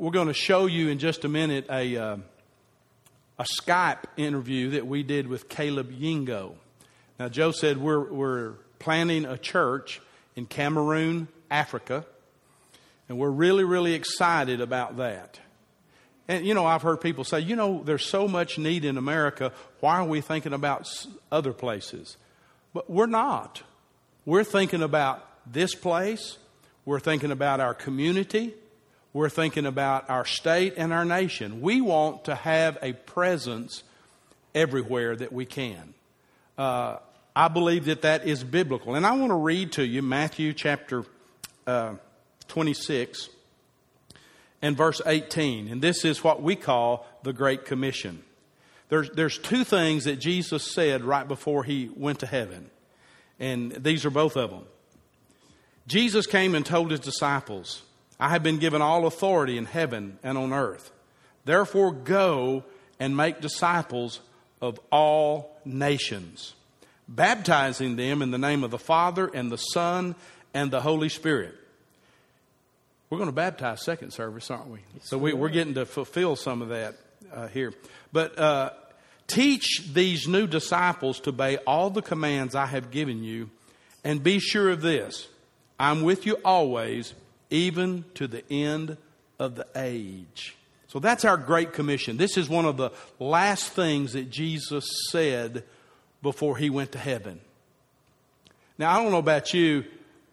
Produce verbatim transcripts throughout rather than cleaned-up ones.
we're going to show you in just a minute a uh, a Skype interview that we did with Caleb Yingo. Now, Joe said we're we're planning a church in Cameroon, Africa, and we're really, really excited about that. And, you know, I've heard people say, you know, there's so much need in America. Why are we thinking about other places? But we're not. We're thinking about this place. We're thinking about our community. We're thinking about our state and our nation. We want to have a presence everywhere that we can. Uh, I believe that that is biblical. And I want to read to you Matthew chapter uh, twenty-six and verse eighteen. And this is what we call the Great Commission. There's, there's two things that Jesus said right before he went to heaven. And these are both of them. Jesus came and told his disciples, I have been given all authority in heaven and on earth. Therefore go and make disciples of all nations, baptizing them in the name of the Father and the Son and the Holy Spirit. We're going to baptize second service, aren't we? So we, we're getting to fulfill some of that uh, here. But uh, teach these new disciples to obey all the commands I have given you, and be sure of this, I'm with you always, even to the end of the age. So that's our Great Commission. This is one of the last things that Jesus said before he went to heaven. Now, I don't know about you,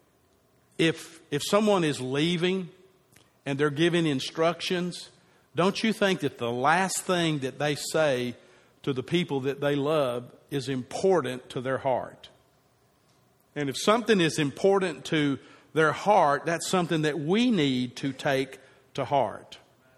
if if someone is leaving and they're giving instructions, don't you think that the last thing that they say to the people that they love is important to their heart? And if something is important to their heart, that's something that we need to take to heart.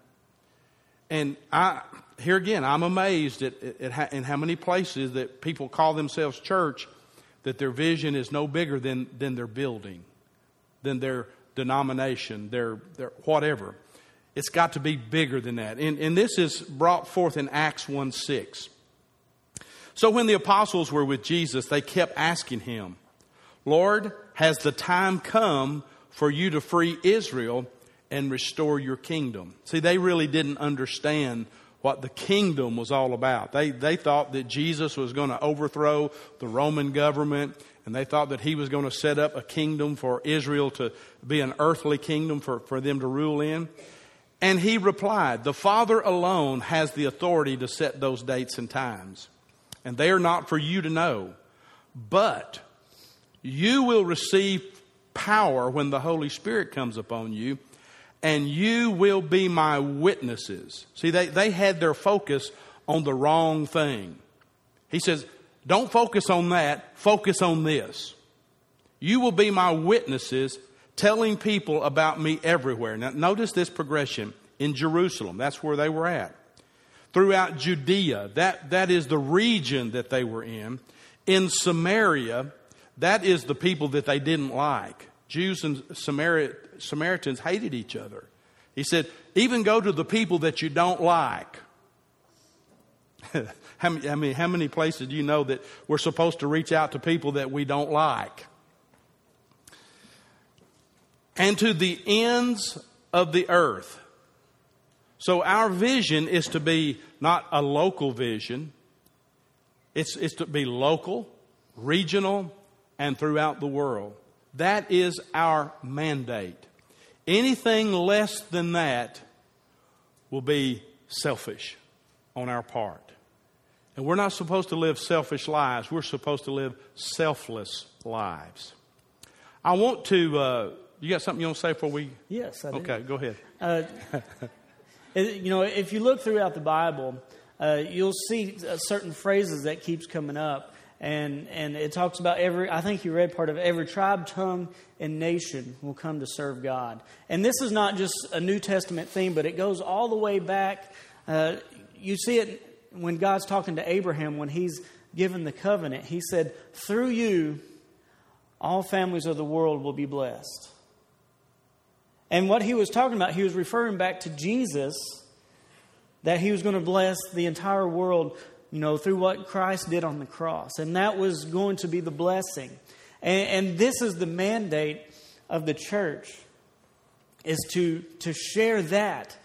And I, here again, I'm amazed at, at, in how many places that people call themselves church, that their vision is no bigger than, than their building, than their denomination, their, their whatever. It's got to be bigger than that. And, and this is brought forth in Acts one six. So when the apostles were with Jesus, they kept asking him, Lord, has the time come for you to free Israel and restore your kingdom? See, they really didn't understand what the kingdom was all about. They they thought that Jesus was going to overthrow the Roman government, and they thought that he was going to set up a kingdom for Israel to be an earthly kingdom for, for them to rule in. And he replied, the Father alone has the authority to set those dates and times, and they are not for you to know. But you will receive power when the Holy Spirit comes upon you, and you will be my witnesses. See, they, they had their focus on the wrong thing. He says, don't focus on that, focus on this. You will be my witnesses, telling people about me everywhere. Now, notice this progression. In Jerusalem, that's where they were at. Throughout Judea, that, that is the region that they were in. In Samaria, that is the people that they didn't like. Jews and Samari- Samaritans hated each other. He said, even go to the people that you don't like. how, many, I mean, how many places do you know that we're supposed to reach out to people that we don't like? And to the ends of the earth. So our vision is to be not a local vision. It's, it's to be local, regional, and throughout the world. That is our mandate. Anything less than that will be selfish on our part. And we're not supposed to live selfish lives. We're supposed to live selfless lives. I want to, uh, you got something you want to say before we? Yes, I do. Okay, go ahead. Uh, you know, if you look throughout the Bible, uh, you'll see certain phrases that keeps coming up. And and it talks about every, I think you read part of it, every tribe, tongue, and nation will come to serve God. And this is not just a New Testament theme, but it goes all the way back. Uh, you see it when God's talking to Abraham, when he's given the covenant. He said, through you, all families of the world will be blessed. And what he was talking about, he was referring back to Jesus, that he was going to bless the entire world, you know, through what Christ did on the cross. And that was going to be the blessing. And, and this is the mandate of the church, is to, to share that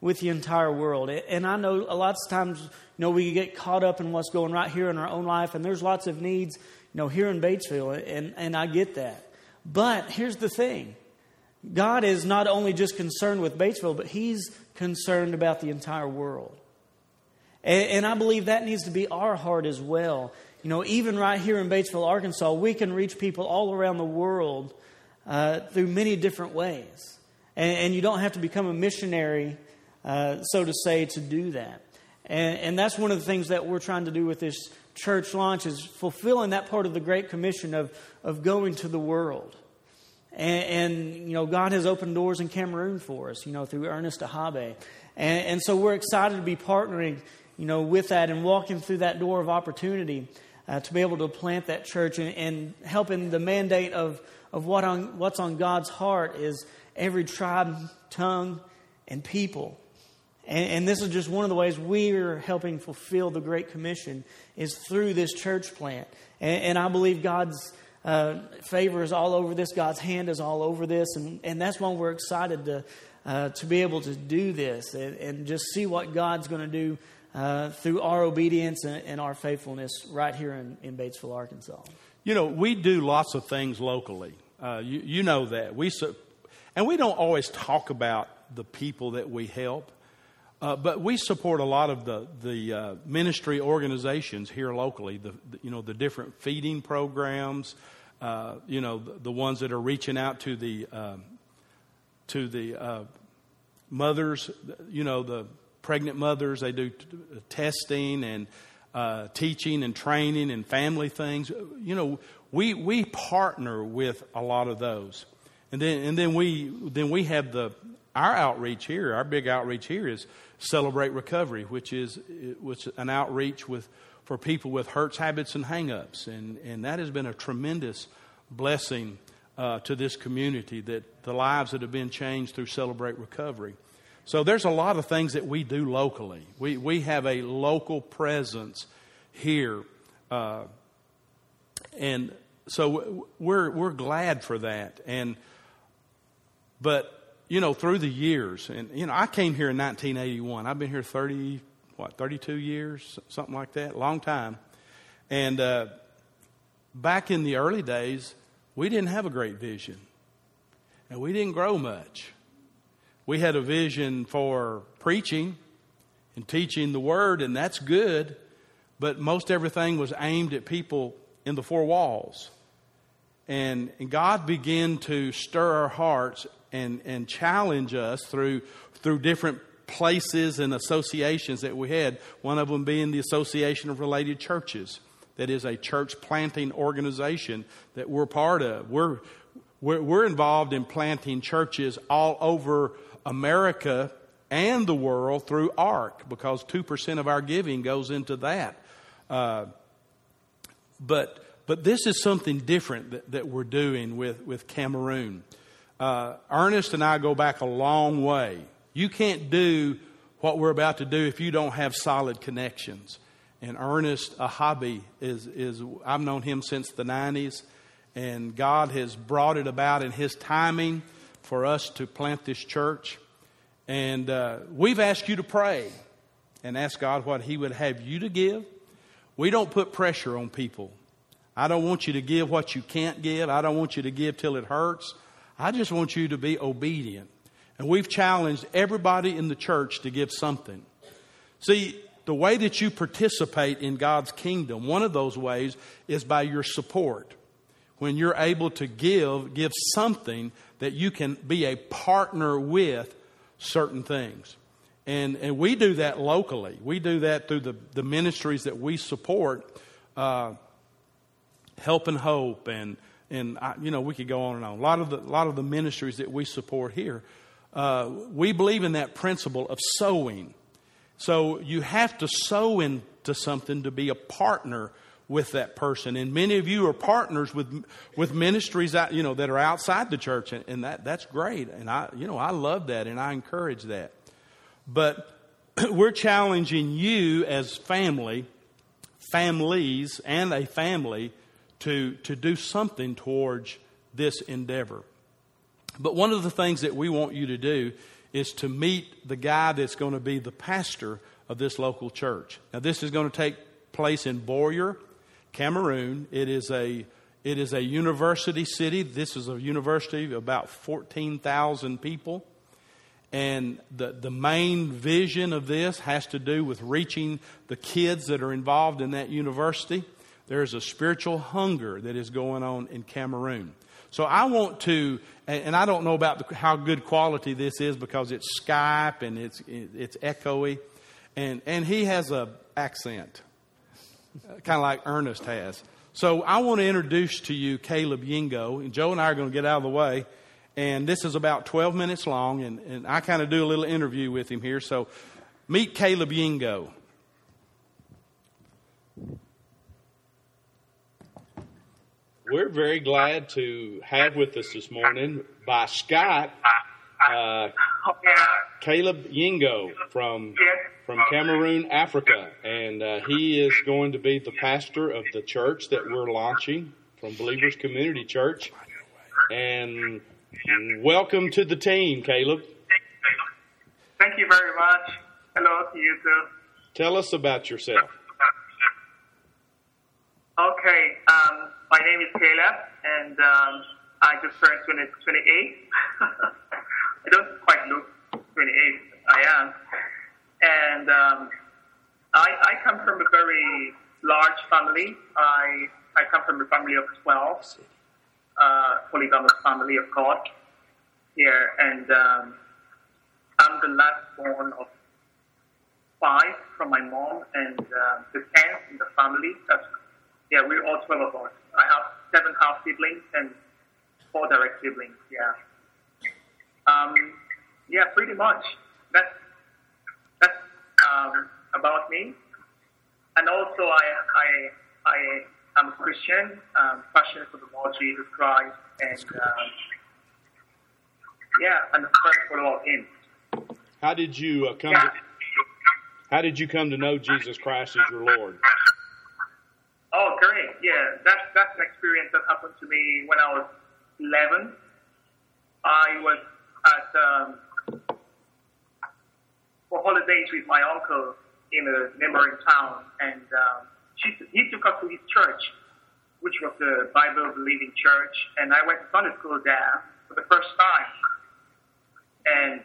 with the entire world. And I know a lot of times, you know, we get caught up in what's going right here in our own life, and there's lots of needs, you know, here in Batesville, and, and I get that. But here's the thing. God is not only just concerned with Batesville, but He's concerned about the entire world. And, and I believe that needs to be our heart as well. You know, even right here in Batesville, Arkansas, we can reach people all around the world uh, through many different ways. And, and you don't have to become a missionary, uh, so to say, to do that. And, and that's one of the things that we're trying to do with this church launch, is fulfilling that part of the Great Commission of, of going to the world. And, and, you know, God has opened doors in Cameroon for us, you know, through Ernest Ahabe. And, and so we're excited to be partnering, you know, with that and walking through that door of opportunity uh, to be able to plant that church and, and helping the mandate of, of what on, what's on God's heart is every tribe, tongue, and people. And, and this is just one of the ways we're helping fulfill the Great Commission is through this church plant. And, and I believe God's Uh, favor is all over this. God's hand is all over this. And, and that's why we're excited to uh, to be able to do this and, and just see what God's going to do uh, through our obedience and, and our faithfulness right here in, in Batesville, Arkansas. You know, we do lots of things locally. Uh, you, you know that. we su- And we don't always talk about the people that we help. Uh, but we support a lot of the the uh, ministry organizations here locally. The, the you know the different feeding programs, uh, you know the, the ones that are reaching out to the uh, to the uh, mothers, you know the pregnant mothers. They do t- testing and uh, teaching and training and family things. You know we we partner with a lot of those, and then and then we then we have the our outreach here. Our big outreach here is Celebrate Recovery, which is which an outreach with for people with hurts, habits, and hang-ups. And, and that has been a tremendous blessing uh, to this community, that the lives that have been changed through Celebrate Recovery. So there's a lot of things that we do locally. We we have a local presence here. Uh, and so we're we're glad for that. And but You know, through the years, and, you know, I came here in nineteen eighty-one. I've been here thirty, what, thirty-two years, something like that, long time. And uh, back in the early days, we didn't have a great vision. And we didn't grow much. We had a vision for preaching and teaching the Word, and that's good. But most everything was aimed at people in the four walls. And, and God began to stir our hearts and, and challenge us through through different places and associations that we had. One of them being the Association of Related Churches. That is a church planting organization that we're part of. We're we're, we're involved in planting churches all over America and the world through ARC, because two percent of our giving goes into that. Uh, but but this is something different that, that we're doing with, with Cameroon. Uh, Ernest and I go back a long way. You can't do what we're about to do if you don't have solid connections. And Ernest Ahabe is, is I've known him since the nineties, and God has brought it about in His timing for us to plant this church. And uh, we've asked you to pray and ask God what He would have you to give. We don't put pressure on people. I don't want you to give what you can't give. I don't want you to give till it hurts. I just want you to be obedient. And we've challenged everybody in the church to give something. See, the way that you participate in God's kingdom, one of those ways is by your support. When you're able to give, give something that you can be a partner with certain things. And and we do that locally. We do that through the, the ministries that we support, uh, Help and Hope, and and I, you know we could go on and on. A lot of the a lot of the ministries that we support here, uh, we believe in that principle of sowing. So you have to sow into something to be a partner with that person. And many of you are partners with with ministries out, you know, that are outside the church, and, and that that's great. And I you know I love that, and I encourage that. But we're challenging you as family, families, and a family to to do something towards this endeavor. But one of the things that we want you to do is to meet the guy that's going to be the pastor of this local church. Now, this is going to take place in Boyer, Cameroon. It is a it is a university city. This is a university of about fourteen thousand people. And the, the main vision of this has to do with reaching the kids that are involved in that university. There's a spiritual hunger that is going on in Cameroon. So I want to, and I don't know about the, how good quality this is because it's Skype and it's it's echoey. And, and he has a accent, kind of like Ernest has. So I want to introduce to you Caleb Yingo. And Joe and I are going to get out of the way. And this is about twelve minutes long, and, and I kind of do a little interview with him here. So meet Caleb Yingo. We're very glad to have with us this morning by Skype uh, Caleb Yingo from from Cameroon, Africa. And uh, he is going to be the pastor of the church that we're launching from Believers Community Church. And welcome to the team, Caleb. Thank you very much. Hello to you too. Tell us about yourself. Okay, um, my name is Caleb, and um, I just turned twenty-eight. I don't quite look twenty-eight. I am. And um, I, I come from a very large family. I, I come from a family of twelve. Uh, polygamous family of God here, and um, I'm the last born of five from my mom, and uh, the tenth in the family. That's, yeah, we're all twelve of us. I have seven half siblings and four direct siblings. Yeah, um, yeah, pretty much. That's that's um, about me, and also I I I. I'm a Christian, um, passionate for the Lord Jesus Christ, and um, yeah, I'm a friend follower of Him. How did you uh, come? Yeah. To, how did you come to know Jesus Christ as your Lord? Oh, great! Yeah, that's that's an experience that happened to me when I was eleven. I was at um, for holidays with my uncle in a neighboring town, and um, he took us to his church, which was the Bible-believing church, and I went to Sunday school there for the first time. And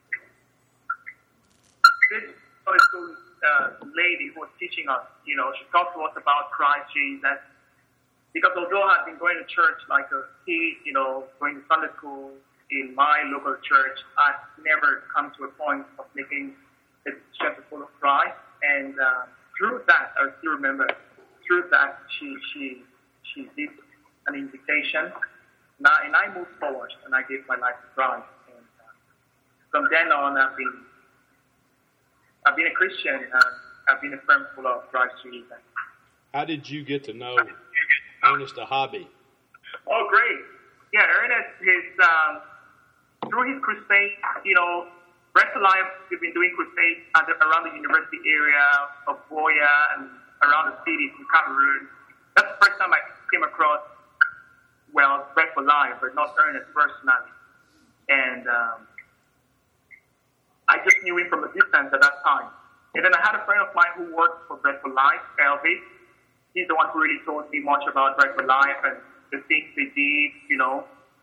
this Sunday school uh, lady who was teaching us, you know, she talked to us about Christ Jesus. Because although I'd been going to church like a kid, you know, going to Sunday school in my local church, I'd never come to a point of making a decision to follow Christ. And uh, through that, I still remember, through that, she she she did an invitation, and I, and I moved forward, and I gave my life to Christ. And uh, from then on, I've been I've been a Christian, and I've been a firm follower of Christ Jesus. How did you get to know Ernest Ahabi? Oh, great! Yeah, Ernest is um, through his crusade, you know. Rest of life, we've been doing crusades at the, around the university area of Boya and around the cities in Cameroon. That's the first time I came across, well, Bread for Life, but not Ernest personally. And um, I just knew him from a distance at that time. And then I had a friend of mine who worked for Bread for Life, Elvis. He's the one who really told me much about Bread for Life and the things they did, you know.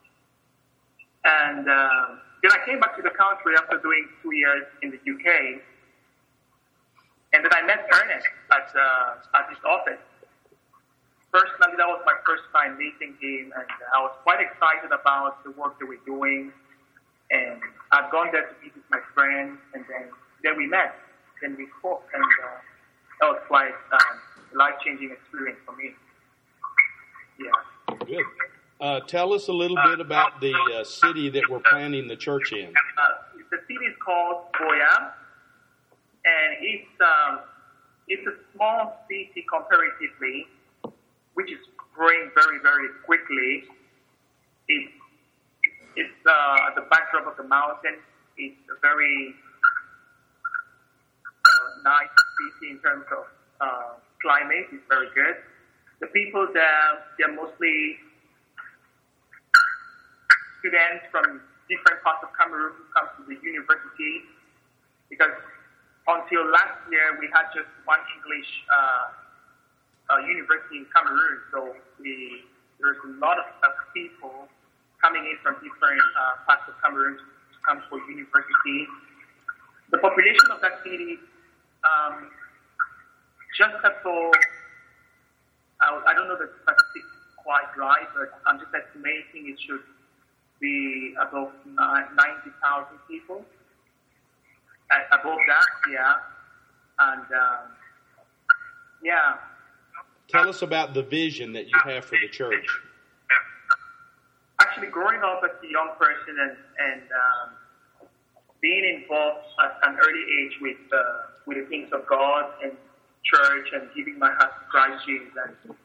And Um, Then I came back to the country after doing two years in the U K, and then I met Ernest at uh, at his office. Personally, that was my first time meeting him, and I was quite excited about the work that we're doing. And I'd gone there to visit my friends, and then then we met, then we spoke, and uh, that was quite um, a life-changing experience for me. Yeah. Good. Uh, tell us a little bit about the uh, city that we're planning the church in. Uh, the city is called Boya, and it's um, it's a small city comparatively, which is growing very, very quickly. It's it's uh, at the backdrop of the mountain. It's a very uh, nice city in terms of uh, climate. It's very good. The people there, they're mostly students from different parts of Cameroon who come to the university, because until last year we had just one English uh, uh, university in Cameroon, so we, there's a lot of, of people coming in from different uh, parts of Cameroon to come for university. The population of that city, um, just about, I, I don't know the statistics quite right, but I'm just estimating it should be above ninety thousand people. Uh, above that, yeah. And, um, yeah. Tell us about the vision that you have for the church. Actually, growing up as a young person and, and um, being involved at an early age with uh, with the things of God and church and giving my heart to Christ Jesus. And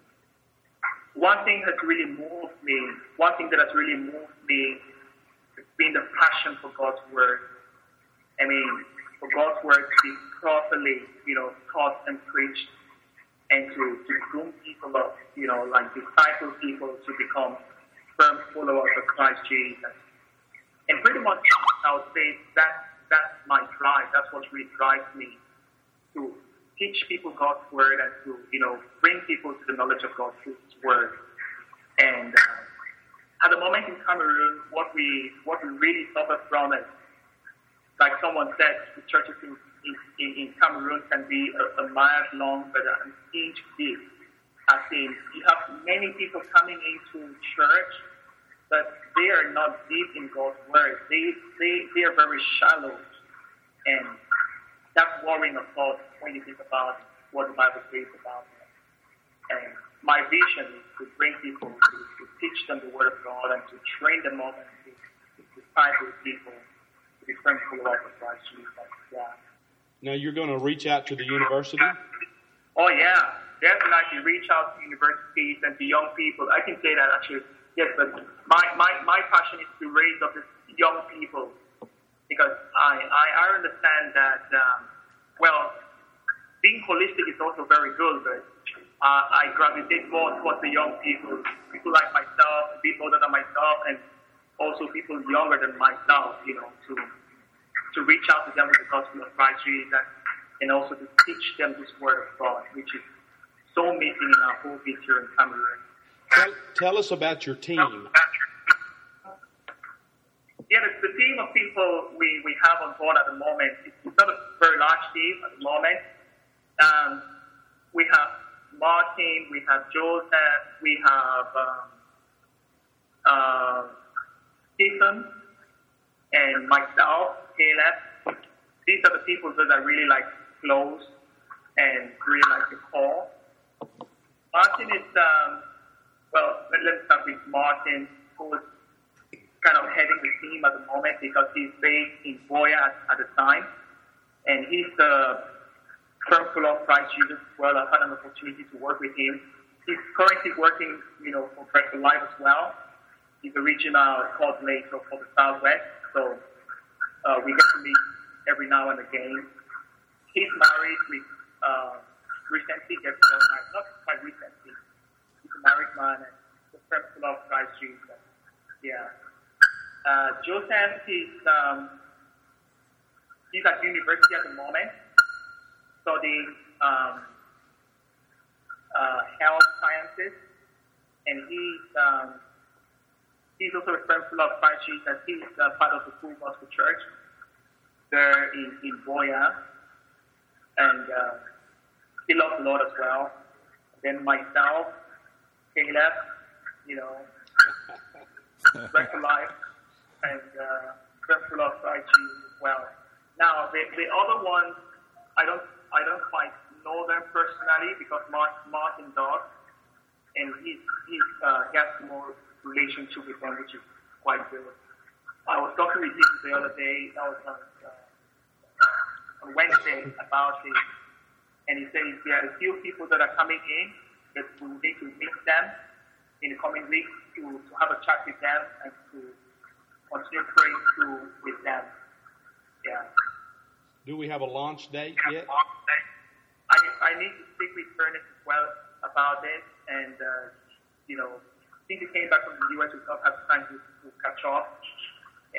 one thing has really moved me, one thing that has really moved me has been the passion for God's Word. I mean, for God's Word to be properly, you know, taught and preached, and to, to groom people up, you know, like disciple people to become firm followers of Christ Jesus. And pretty much, I would say that that's my drive. That's what really drives me, to teach people God's Word and to, you know, bring people to the knowledge of God's Word. And uh, at the moment in Cameroon, what we what we really suffer from is, like someone said, the churches in, in, in Cameroon can be a, a mile long, but an inch deep. I think you have many people coming into church, but they are not deep in God's Word. They they they are very shallow, and that's worrying, of course, when you think about what the Bible says about them. And my vision is to bring people, to, to teach them the Word of God, and to train them up, and to, to disciple people to be friends followers of Christ Jesus. Yeah. Now you're going to reach out to the university? Oh yeah, definitely reach out to universities and to young people. I can say that actually. Yes, but my, my, my passion is to raise up the young people, because I, I, I understand that, um, well, being holistic is also very good, but uh, I gravitate more towards the young people, people like myself, people older than myself, and also people younger than myself, you know, to to reach out to them with the gospel of Christ Jesus, and also to teach them this Word of God, which is so missing in our whole picture in Cameroon. Tell, tell us about your team. Yeah, the, the team of people we, we have on board at the moment, it's not a very large team at the moment. Um, we have Martin, we have Joseph, we have um, uh, Stephen, and myself, Caleb. These are the people that are really like close and really like the core. Martin is... Um, Well, let's start with Martin, who is kind of heading the team at the moment because he's based in Boya at, at the time. And he's the firm follower of Christ Jesus as well. I've had an opportunity to work with him. He's currently working, you know, for Break the Life as well. He's a regional coordinator for the Southwest. So uh, we get to meet every now and again. He's married with, uh, recently, gets married, not quite recently. Married man and the friend of Christ Jesus. Yeah. Uh, Joseph is um, he's at university at the moment, studying um, uh, health sciences, and he's um, he's also a friend of Christ Jesus. He's uh, part of the Full Gospel Church there in in Boya, and uh, he loves the Lord as well. Then myself. Caleb, you know, Break the Life, and uh, Friendful of Christ Jesus as well. Now, the, the other ones, I don't, I don't quite know them personally because Martin does, and he's, he's uh, has more relationship with them, which is quite good. I was talking with him the other day. That was on, uh, on Wednesday about it, and he said there are a few people that are coming in. That we need to meet them in the coming weeks to, to have a chat with them and to continue praying through with them. Yeah. Do we have a launch date yet? I, I need to speak with Ernest as well about it, and uh, you know, since he came back from the U S, we don't have time to, to catch up.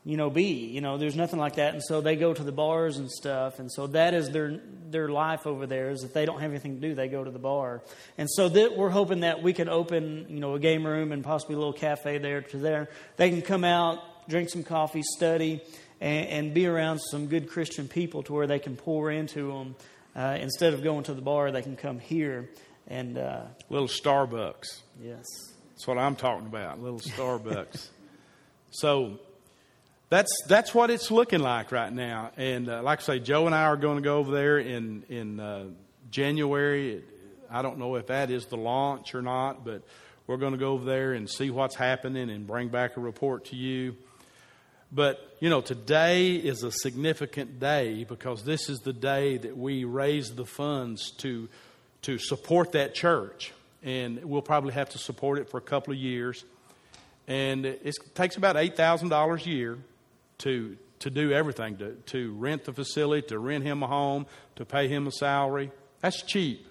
you know, be. You know, there's nothing like that. And so they go to the bars and stuff. And so that is their their life over there, is if they don't have anything to do, they go to the bar. And so that we're hoping that we can open, you know, a game room and possibly a little cafe there to there. They can come out, drink some coffee, study, and, and be around some good Christian people to where they can pour into them. Uh, instead of going to the bar, they can come here. And uh, little Starbucks. Yes. That's what I'm talking about, little Starbucks. So that's that's what it's looking like right now. And uh, like I say, Joe and I are going to go over there in, in uh, January. I don't know if that is the launch or not, but we're going to go over there and see what's happening and bring back a report to you. But, you know, today is a significant day because this is the day that we raise the funds to to support that church. And we'll probably have to support it for a couple of years. And it takes about eight thousand dollars a year to to do everything, to, to rent the facility, to rent him a home, to pay him a salary. That's cheap.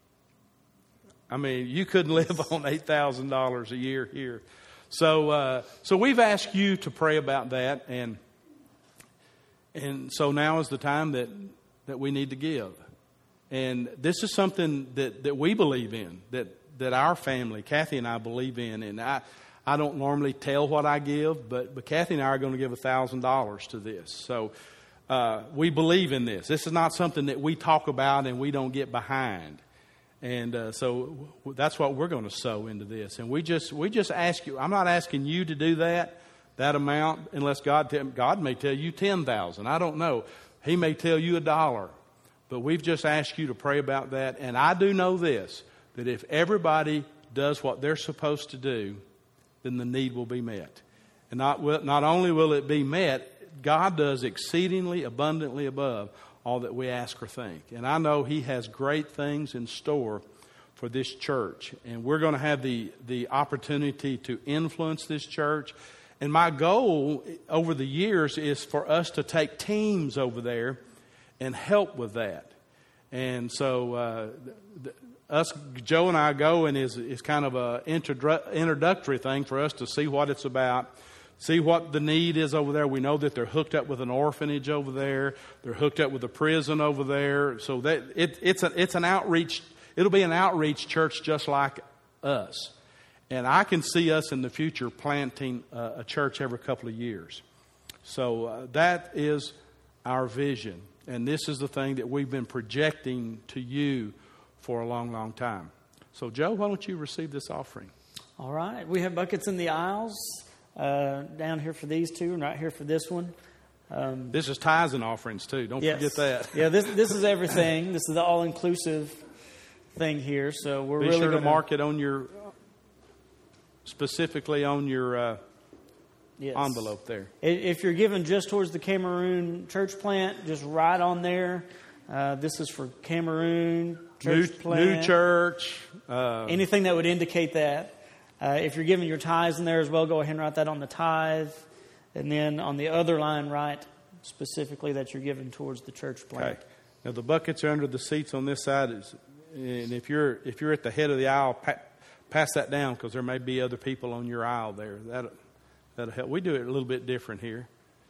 I mean, you couldn't live on eight thousand dollars a year here. So uh, so we've asked you to pray about that. And and so now is the time that, that we need to give. And this is something that, that we believe in, that, that our family, Kathy and I, believe in. And I, I don't normally tell what I give, but, but Kathy and I are going to give one thousand dollars to this. So uh, we believe in this. This is not something that we talk about and we don't get behind. And uh, so that's what we're going to sow into this. And we just we just ask you, I'm not asking you to do that, that amount, unless God, te- God may tell you ten thousand dollars. I don't know. He may tell you a dollar. But we've just asked you to pray about that. And I do know this, that if everybody does what they're supposed to do, then the need will be met. And not, not only will it be met, God does exceedingly abundantly above all that we ask or think. And I know He has great things in store for this church. And we're going to have the, the opportunity to influence this church. And my goal over the years is for us to take teams over there and help with that. And so uh, th- us, Joe and I going is, is kind of a introdu- introductory thing for us to see what it's about, see what the need is over there. We know that they're hooked up with an orphanage over there. They're hooked up with a prison over there. So that it, it's, a, it's an outreach. It'll be an outreach church just like us. And I can see us in the future planting a, a church every couple of years. So uh, that is our vision. And this is the thing that we've been projecting to you for a long, long time. So, Joe, why don't you receive this offering? All right. We have buckets in the aisles uh, down here for these two and right here for this one. Um, this is tithes and offerings, too. Don't yes. forget that. Yeah, this this is everything. This is the all-inclusive thing here. So we're Be really sure gonna... to mark it on your, specifically on your uh, yes. envelope there. If you're giving just towards the Cameroon church plant, just right on there. Uh, this is for Cameroon church new, plant. New church. Uh, Anything that would indicate that. Uh, if you're giving your tithes in there as well, go ahead and write that on the tithe. And then on the other line, write specifically that you're giving towards the church plant. Okay. Now the buckets are under the seats on this side. And if you're if you're at the head of the aisle, pa- pass that down because there may be other people on your aisle there. That'll, that'll help. We do it a little bit different here.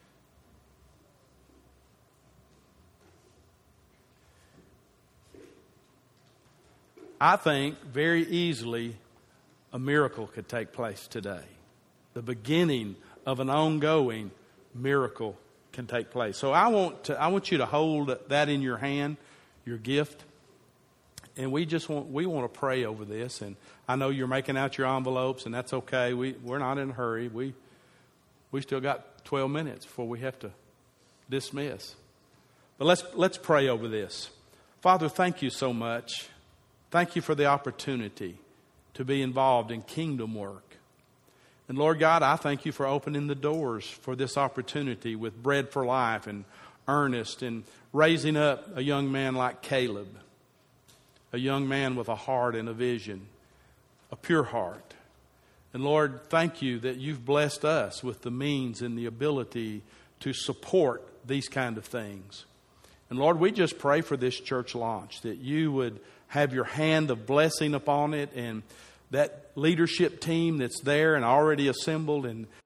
I think very easily a miracle could take place today. The beginning of an ongoing miracle can take place. So I want to, I want you to hold that in your hand, your gift. And we just want, we want to pray over this. And I know you're making out your envelopes, and that's okay. We, we're not in a hurry. We, we still got twelve minutes before we have to dismiss. But let's, let's pray over this. Father, thank you so much. Thank you for the opportunity to be involved in kingdom work. And Lord God, I thank you for opening the doors for this opportunity with Bread for Life and Ernest and raising up a young man like Caleb, a young man with a heart and a vision, a pure heart. And Lord, thank you that you've blessed us with the means and the ability to support these kind of things. And Lord, we just pray for this church launch, that you would have your hand of blessing upon it, and that leadership team that's there and already assembled, and